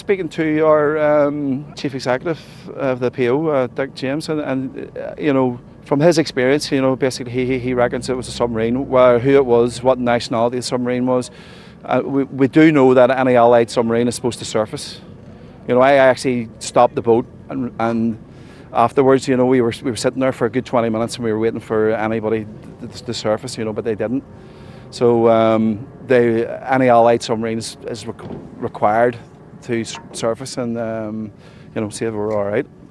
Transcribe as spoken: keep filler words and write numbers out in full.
speaking to our um, chief executive of the P O, uh, Dick James, and, and uh, you know, from his experience, you know, basically he he reckons it was a submarine. Where who it was, what nationality the submarine was. Uh, we we do know that any Allied submarine is supposed to surface. You know, I actually stopped the boat and and. Afterwards, you know, we were we were sitting there for a good twenty minutes and we were waiting for anybody to, to surface, you know, but they didn't. So um, they any Allied submarine is, is required to surface and um, you know, see if we're all right.